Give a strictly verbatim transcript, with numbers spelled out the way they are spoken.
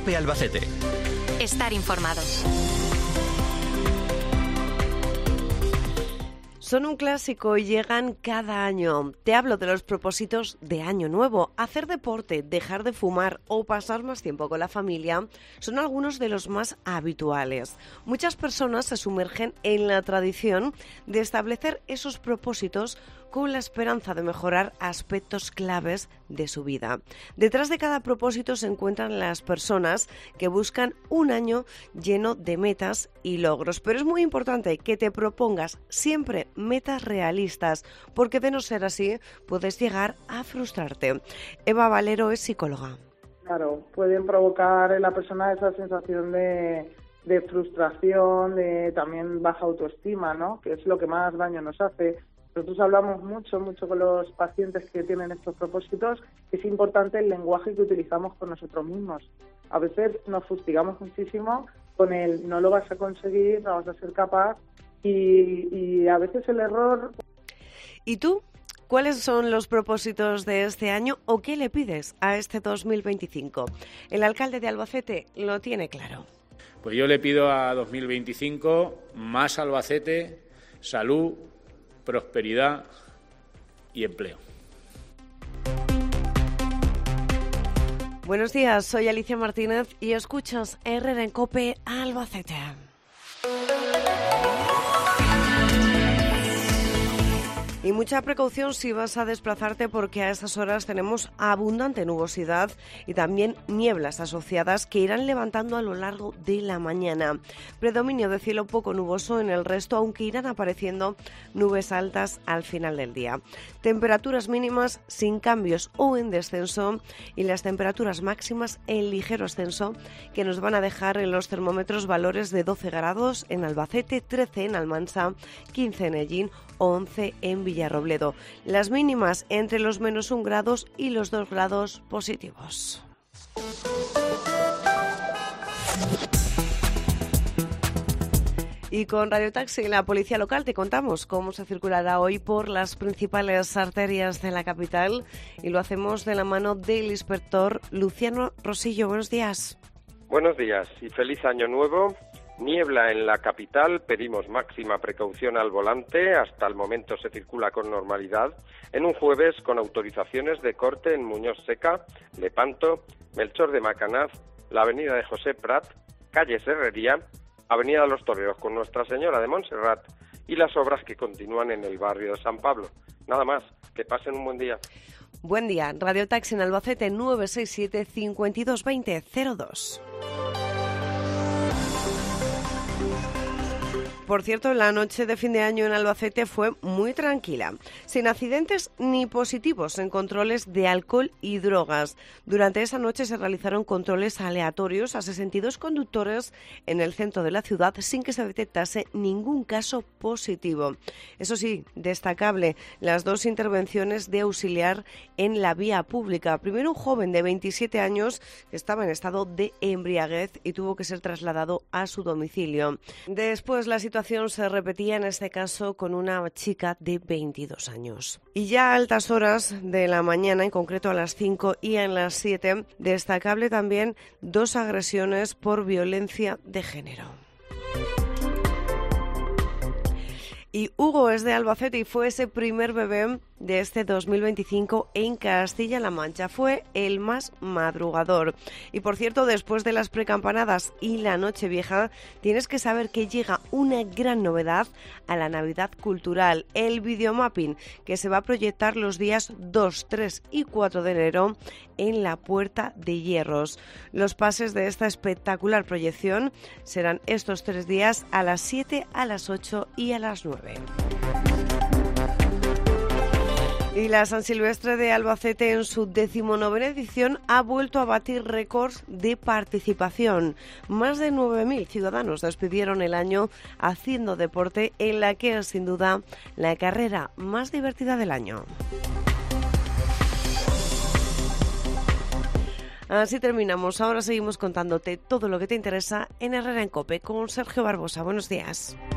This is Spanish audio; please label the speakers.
Speaker 1: COPE Albacete.
Speaker 2: Estar informado.
Speaker 3: Son un clásico y llegan cada año. Te hablo de los propósitos de Año Nuevo. Hacer deporte, dejar de fumar o pasar más tiempo con la familia son algunos de los más habituales. Muchas personas se sumergen en la tradición de establecer esos propósitos con la esperanza de mejorar aspectos claves de su vida. Detrás de cada propósito se encuentran las personas que buscan un año lleno de metas y logros. Pero es muy importante que te propongas siempre metas realistas, porque de no ser así puedes llegar a frustrarte. Eva Valero es psicóloga.
Speaker 4: Claro, pueden provocar en la persona esa sensación de, de frustración, de también baja autoestima, ¿no? Que es lo que más daño nos hace. Nosotros hablamos mucho, mucho con los pacientes que tienen estos propósitos. Es importante el lenguaje que utilizamos con nosotros mismos. A veces nos fustigamos muchísimo con el no lo vas a conseguir, no vas a ser capaz, y, y a veces el error...
Speaker 3: ¿Y tú? ¿Cuáles son los propósitos de este año o qué le pides a este dos mil veinticinco? El alcalde de Albacete lo tiene claro.
Speaker 5: Pues yo le pido a dos mil veinticinco más Albacete, salud, prosperidad y empleo.
Speaker 3: Buenos días, soy Alicia Martínez y escuchas Herrera en COPE Albacete. Y mucha precaución si vas a desplazarte, porque a estas horas tenemos abundante nubosidad y también nieblas asociadas que irán levantando a lo largo de la mañana. Predominio de cielo poco nuboso en el resto, aunque irán apareciendo nubes altas al final del día. Temperaturas mínimas sin cambios o en descenso y las temperaturas máximas en ligero ascenso, que nos van a dejar en los termómetros valores de doce grados en Albacete, trece en Almansa, quince en Ellín, once en Villarrobledo. Las mínimas entre los menos un grados y los dos grados positivos. Y con Radio Taxi, la policía local, te contamos cómo se circulará hoy por las principales arterias de la capital, y lo hacemos de la mano del inspector Luciano Rosillo. Buenos días.
Speaker 6: Buenos días y feliz año nuevo. Niebla en la capital, pedimos máxima precaución al volante, hasta el momento se circula con normalidad. En un jueves con autorizaciones de corte en Muñoz Seca, Lepanto, Melchor de Macanaz, la avenida de José Prat, calle Serrería, avenida de los Toreros con Nuestra Señora de Montserrat y las obras que continúan en el barrio de San Pablo. Nada más, que pasen un buen día.
Speaker 3: Buen día. Radio Taxi en Albacete, nueve seis siete, cinco dos dos cero cero dos. Por cierto, la noche de fin de año en Albacete fue muy tranquila, sin accidentes ni positivos en controles de alcohol y drogas. Durante esa noche se realizaron controles aleatorios a sesenta y dos conductores en el centro de la ciudad sin que se detectase ningún caso positivo. Eso sí, destacable las dos intervenciones de auxiliar en la vía pública. Primero, un joven de veintisiete años que estaba en estado de embriaguez y tuvo que ser trasladado a su domicilio. Después, la situación se repetía en este caso con una chica de veintidós años. Y ya a altas horas de la mañana, en concreto a las cinco y en las siete, destacable también dos agresiones por violencia de género. Y Hugo es de Albacete y fue ese primer bebé de este dos mil veinticinco en Castilla-La Mancha. Fue el más madrugador. Y por cierto, después de las precampanadas y la Nochevieja, tienes que saber que llega una gran novedad a la Navidad Cultural, el videomapping, que se va a proyectar los días dos, tres y cuatro de enero en la Puerta de Hierros. Los pases de esta espectacular proyección serán estos tres días a las siete, a las ocho y a las nueve. Y la San Silvestre de Albacete, en su decimonovena edición, ha vuelto a batir récords de participación. Más de nueve mil ciudadanos despidieron el año haciendo deporte, en la que es sin duda la carrera más divertida del año. Así terminamos. Ahora seguimos contándote todo lo que te interesa en Herrera en COPE con Sergio Barbosa. Buenos días.